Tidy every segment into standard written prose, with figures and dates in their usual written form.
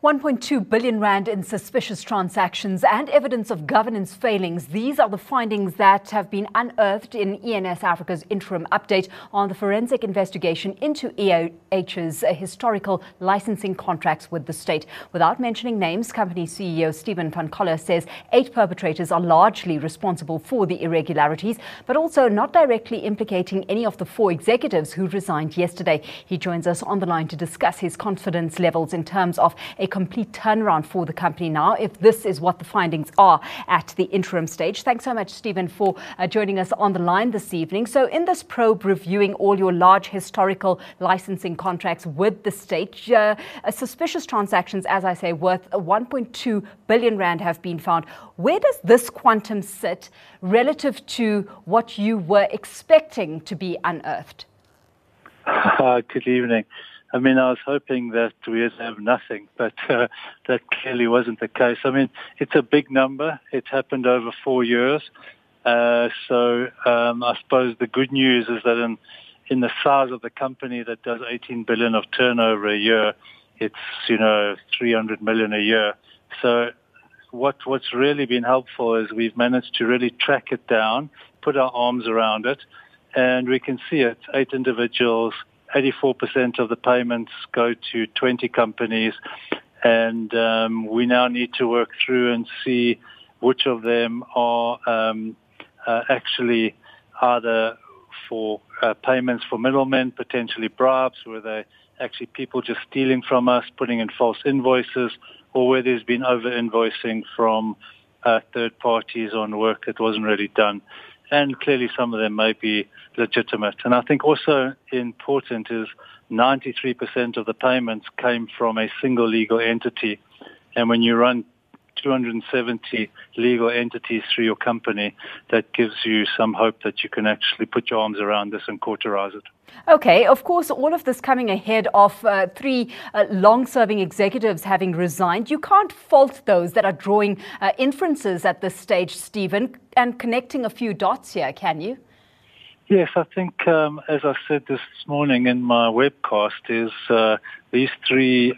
1.2 billion rand in suspicious transactions and evidence of governance failings. These are the findings that have been unearthed in ENS Africa's interim update on the forensic investigation into EOH's historical licensing contracts with the state. Without mentioning names, company CEO Stephen van Coller says 8 perpetrators are largely responsible for the irregularities, but also not directly implicating any of the 4 executives who resigned yesterday. He joins us on the line to discuss his confidence levels in terms of a complete turnaround for the company now, if this is what the findings are at the interim stage. Thanks so much, Stephen, for joining us on the line this evening. So in this probe reviewing all your large historical licensing contracts with the state, suspicious transactions, as I say, worth 1.2 billion rand have been found. Where does this quantum sit relative to what you were expecting to be unearthed? Good evening. I mean, I was hoping that we'd have nothing, but that clearly wasn't the case. I mean, it's a big number. It happened over 4 years. I suppose the good news is that in the size of the company that does 18 billion of turnover a year, it's, 300 million a year. So what's really been helpful is we've managed to really track it down, put our arms around it, and we can see it. 8 individuals, 84% of the payments go to 20 companies, and we now need to work through and see which of them are actually either for payments for middlemen, potentially bribes, where they actually people just stealing from us, putting in false invoices, or where there's been over-invoicing from third parties on work that wasn't really done. And clearly some of them may be legitimate. And I think also important is 93% of the payments came from a single legal entity. And when you run 270 legal entities through your company, that gives you some hope that you can actually put your arms around this and cauterize it. Okay, of course, all of this coming ahead of 3 long-serving executives having resigned. You can't fault those that are drawing inferences at this stage, Stephen, and connecting a few dots here, can you? Yes, I think, as I said this morning in my webcast, is these 3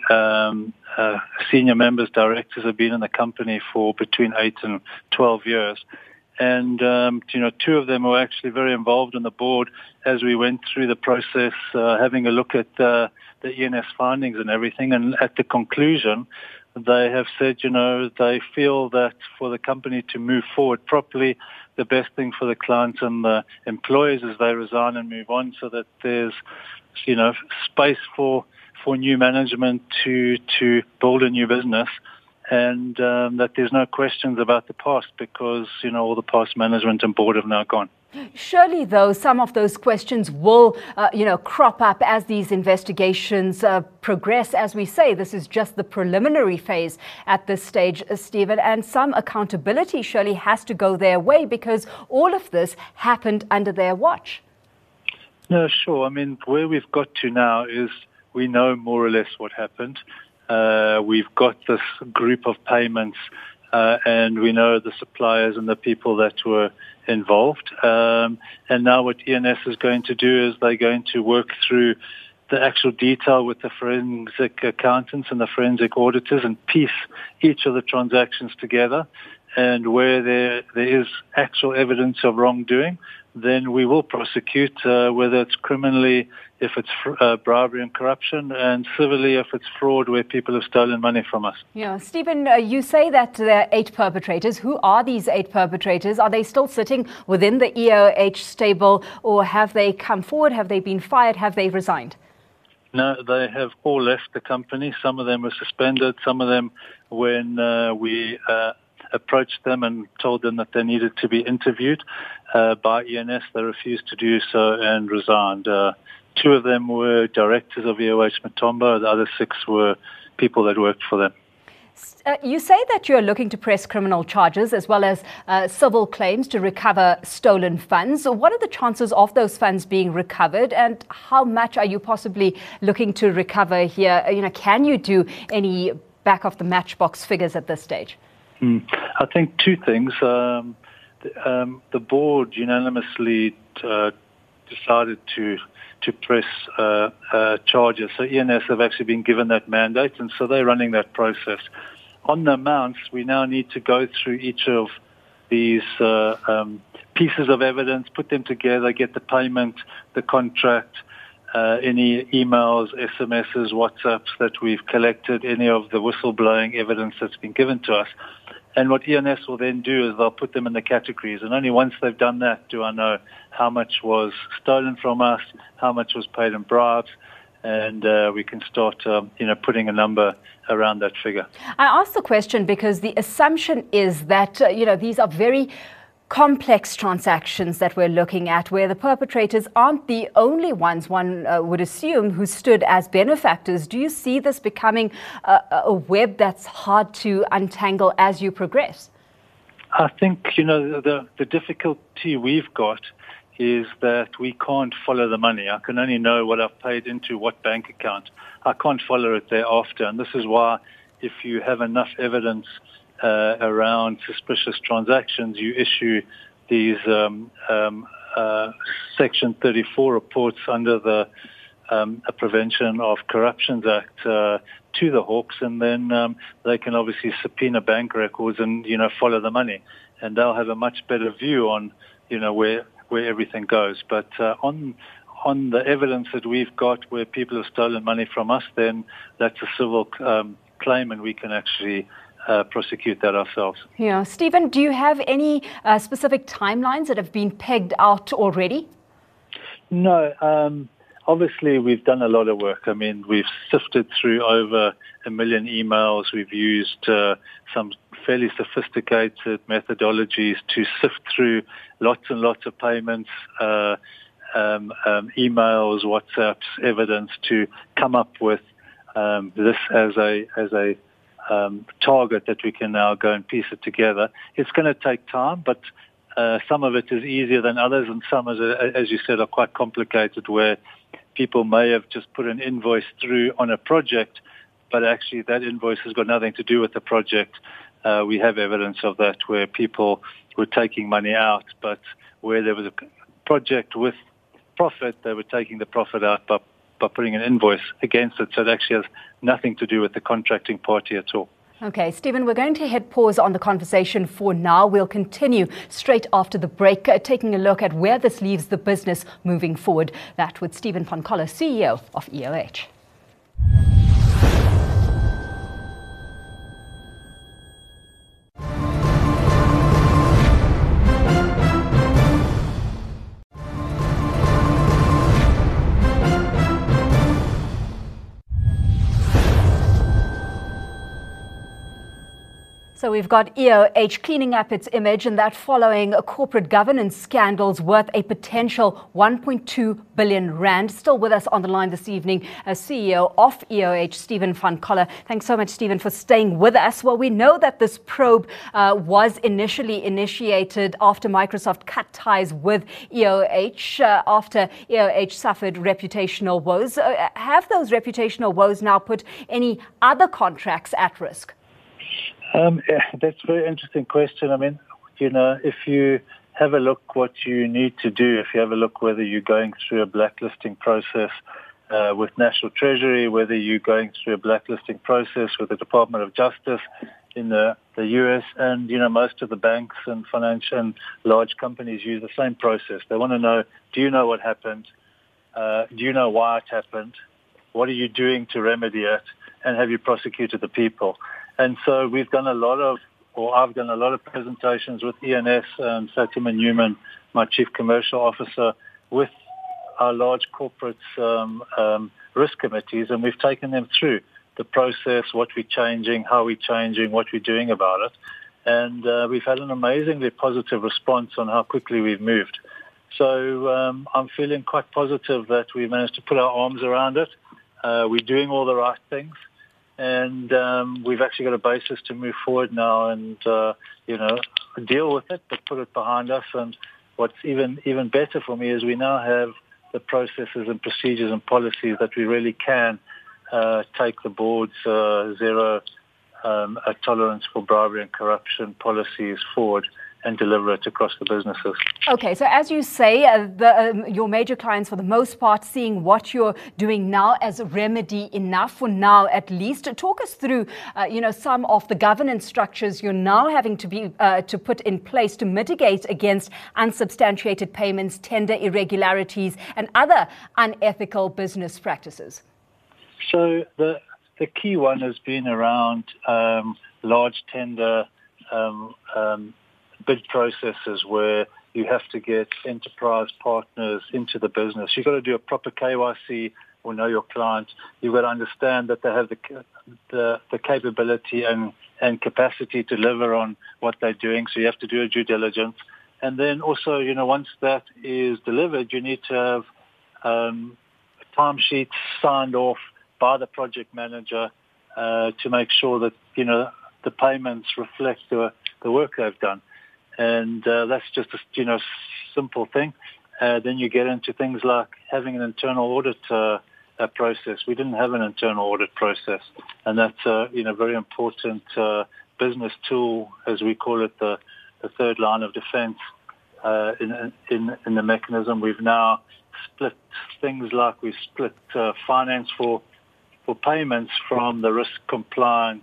senior members, directors, have been in the company for between 8 and 12 years. And, 2 of them were actually very involved in the board as we went through the process, having a look at the ENS findings and everything. And at the conclusion, they have said, they feel that for the company to move forward properly, the best thing for the clients and the employees is they resign and move on, so that there's, space for new management to build a new business. And that there's no questions about the past because, all the past management and board have now gone. Surely, though, some of those questions will, crop up as these investigations progress. As we say, this is just the preliminary phase at this stage, Stephen, and some accountability surely has to go their way because all of this happened under their watch. No, sure. I mean, where we've got to now is we know more or less what happened. We've got this group of payments, and we know the suppliers and the people that were involved. And now what ENS is going to do is they're going to work through the actual detail with the forensic accountants and the forensic auditors and piece each of the transactions together. And where there is actual evidence of wrongdoing, then we will prosecute, whether it's criminally, if it's bribery and corruption, and civilly if it's fraud where people have stolen money from us. Yeah, Stephen, you say that there are 8 perpetrators. Who are these 8 perpetrators? Are they still sitting within the EOH stable, or have they come forward? Have they been fired? Have they resigned? No, they have all left the company. Some of them were suspended. Some of them, when we approached them and told them that they needed to be interviewed by ENS, they refused to do so and resigned. 2 of them were directors of EOH Matomba. The other 6 were people that worked for them. You say that you're looking to press criminal charges as well as civil claims to recover stolen funds. So what are the chances of those funds being recovered, and how much are you possibly looking to recover here? Can you do any back of the matchbox figures at this stage? I think 2 things. The board unanimously decided to press charges. So ENS have actually been given that mandate, and so they're running that process. On the amounts, we now need to go through each of these pieces of evidence, put them together, get the payment, the contract, any emails, SMSs, WhatsApps that we've collected, any of the whistleblowing evidence that's been given to us. And what ENS will then do is they'll put them in the categories. And only once they've done that do I know how much was stolen from us, how much was paid in bribes, and we can start, putting a number around that figure. I asked the question because the assumption is that, these are very complex transactions that we're looking at, where the perpetrators aren't the only ones, one would assume, who stood as benefactors. Do you see this becoming a web that's hard to untangle as you progress? I think, the difficulty we've got is that we can't follow the money. I can only know what I've paid into what bank account. I can't follow it thereafter. And this is why if you have enough evidence around suspicious transactions, you issue these Section 34 reports under the Prevention of Corruptions Act to the Hawks, and then they can obviously subpoena bank records and follow the money, and they'll have a much better view on where everything goes. But on the evidence that we've got where people have stolen money from us, then that's a civil claim, and we can actually prosecute that ourselves. Yeah. Stephen, do you have any specific timelines that have been pegged out already? No. Obviously, we've done a lot of work. I mean, we've sifted through over 1 million emails. We've used some fairly sophisticated methodologies to sift through lots and lots of payments, emails, WhatsApps, evidence to come up with this as a target that we can now go and piece it together. It's going to take time, but some of it is easier than others, and some, as you said, are quite complicated, where people may have just put an invoice through on a project, but actually that invoice has got nothing to do with the project. We have evidence of that, where people were taking money out, but where there was a project with profit, they were taking the profit out by putting an invoice against it. So it actually has nothing to do with the contracting party at all. Okay, Stephen, we're going to hit pause on the conversation for now. We'll continue straight after the break, taking a look at where this leaves the business moving forward. That with Stephen van Coller, CEO of EOH. So we've got EOH cleaning up its image, and that following corporate governance scandals worth a potential 1.2 billion rand. Still with us on the line this evening, CEO of EOH, Stephen van Coller. Thanks so much, Stephen, for staying with us. Well, we know that this probe was initially initiated after Microsoft cut ties with EOH, after EOH suffered reputational woes. Have those reputational woes now put any other contracts at risk? That's a very interesting question. I mean, if you have a look what you need to do, if you have a look whether you're going through a blacklisting process with National Treasury, whether you're going through a blacklisting process with the Department of Justice in the US, and, most of the banks and financial and large companies use the same process. They want to know, do you know what happened? Do you know why it happened? What are you doing to remedy it? And have you prosecuted the people? And so I've done a lot of presentations with ENS and Fatima Newman, my Chief Commercial Officer, with our large corporates risk committees, and we've taken them through the process, what we're changing, how we're changing, what we're doing about it. And we've had an amazingly positive response on how quickly we've moved. So I'm feeling quite positive that we managed to put our arms around it. We're doing all the right things. And we've actually got a basis to move forward now and, deal with it, but put it behind us. And what's even better for me is we now have the processes and procedures and policies that we really can take the board's zero tolerance for bribery and corruption policies forward deliver it across the businesses. Okay, so as you say, your major clients, for the most part, seeing what you're doing now as a remedy enough for now, at least. Talk us through, some of the governance structures you're now having to put in place to mitigate against unsubstantiated payments, tender irregularities, and other unethical business practices. So the key one has been around large tender bid processes where you have to get enterprise partners into the business. You've got to do a proper KYC or know your client. You've got to understand that they have the capability and capacity to deliver on what they're doing. So you have to do a due diligence. And then also, once that is delivered, you need to have timesheets signed off by the project manager to make sure that, the payments reflect the work they've done. And that's just a simple thing. Then you get into things like having an internal audit process. We didn't have an internal audit process, and that's a very important business tool, as we call it, the third line of defense in the mechanism. We've now split things like we've split finance for payments from the risk compliance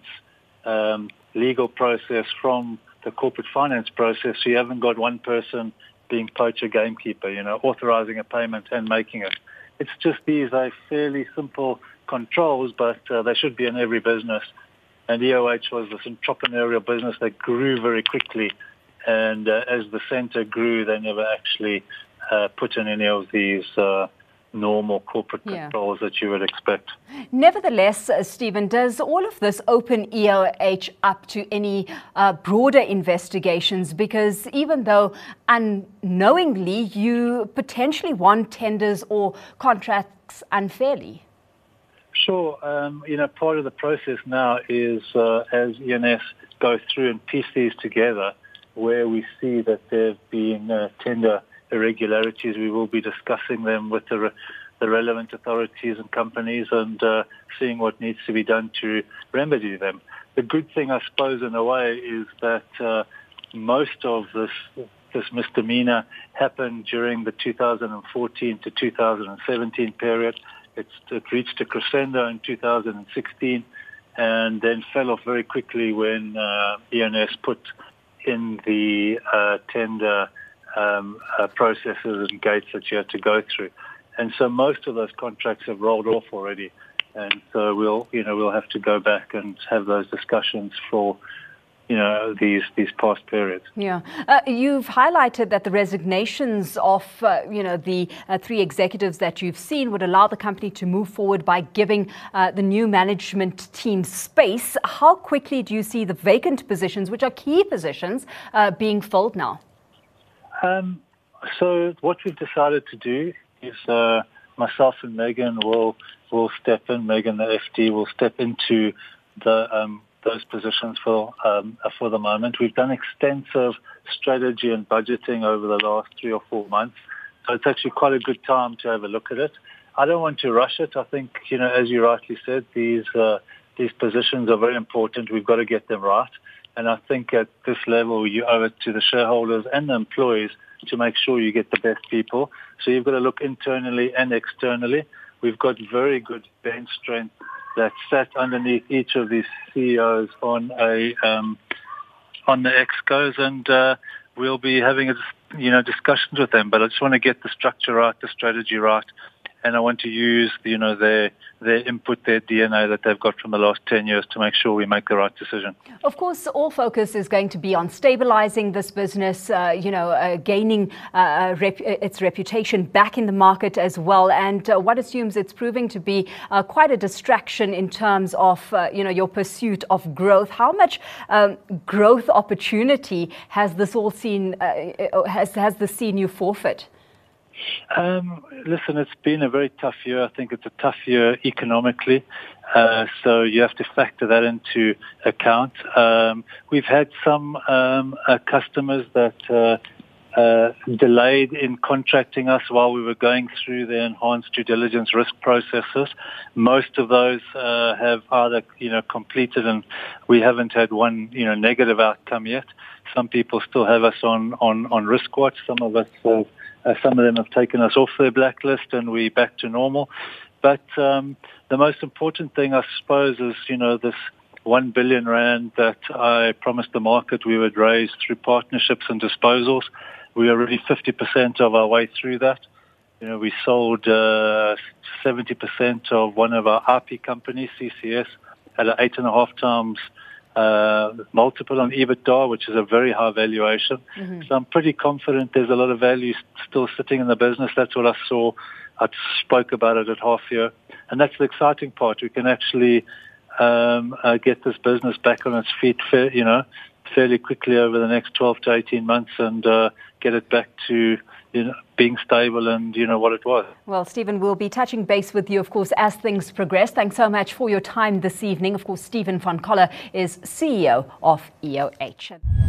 legal process from the corporate finance process. So you haven't got one person being poacher gamekeeper, authorizing a payment and making it. It's just these are fairly simple controls, but they should be in every business. And EOH was this entrepreneurial business that grew very quickly. And as the center grew, they never actually put in any of these normal corporate controls that you would expect. Nevertheless, Stephen, does all of this open EOH up to any broader investigations? Because even though unknowingly you potentially won tenders or contracts unfairly. Sure. Part of the process now is as ENS go through and piece these together, where we see that there have been tender irregularities, we will be discussing them with the relevant authorities and companies and seeing what needs to be done to remedy them. The good thing, I suppose, in a way, is that most of this misdemeanor happened during the 2014 to 2017 period. It reached a crescendo in 2016 and then fell off very quickly when ENS put in the tender processes and gates that you had to go through. And so most of those contracts have rolled off already. And so we'll have to go back and have those discussions for, these past periods. Yeah. You've highlighted that the resignations of, the three executives that you've seen would allow the company to move forward by giving the new management team space. How quickly do you see the vacant positions, which are key positions, being filled now? So what we've decided to do is myself and Megan will step in. Megan, the FD, will step into those positions for the moment. We've done extensive strategy and budgeting over the last 3 or 4 months, so it's actually quite a good time to have a look at it. I don't want to rush it. I think, as you rightly said, these positions are very important. We've got to get them right. And I think at this level, you owe it to the shareholders and the employees to make sure you get the best people. So you've got to look internally and externally. We've got very good bench strength that sat underneath each of these CEOs on the excos, and we'll be having discussions with them. But I just want to get the structure right, the strategy right, and I want to use their input, their DNA that they've got from the last 10 years to make sure we make the right decision. Of course, all focus is going to be on stabilizing this business, gaining its reputation back in the market as well. And one assumes it's proving to be quite a distraction in terms of, your pursuit of growth. How much growth opportunity has this all seen, has this seen you forfeit? Listen, it's been a very tough year. I think it's a tough year economically, so you have to factor that into account. We've had some customers that delayed in contracting us while we were going through the enhanced due diligence risk processes. Most of those have either completed, and we haven't had one negative outcome yet. Some people still have us on risk watch. Some of them have taken us off their blacklist, and we're back to normal. But the most important thing, I suppose, is this 1 billion rand that I promised the market we would raise through partnerships and disposals. We are already 50% of our way through that. We sold 70% of one of our IP companies, CCS, at an 8.5 times multiple on EBITDA, which is a very high valuation. Mm-hmm. So I'm pretty confident there's a lot of value still sitting in the business. That's what I saw. I spoke about it at half year. And that's the exciting part. We can actually get this business back on its feet fairly quickly over the next 12 to 18 months and get it back to being stable and what it was. Well, Stephen, we'll be touching base with you, of course, as things progress. Thanks so much for your time this evening. Of course, Stephen van Coller is CEO of EOH.